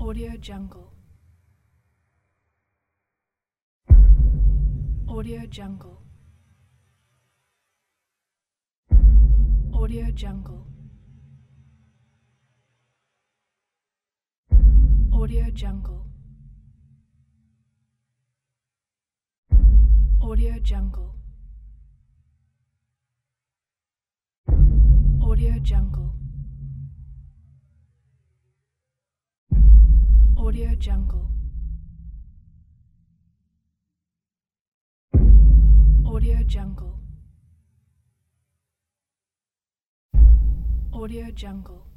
Audio Jungle. Audio Jungle. Audio Jungle. Audio Jungle. Audio Jungle. Audio Jungle. Audio Jungle. Audio Jungle. Audio Jungle.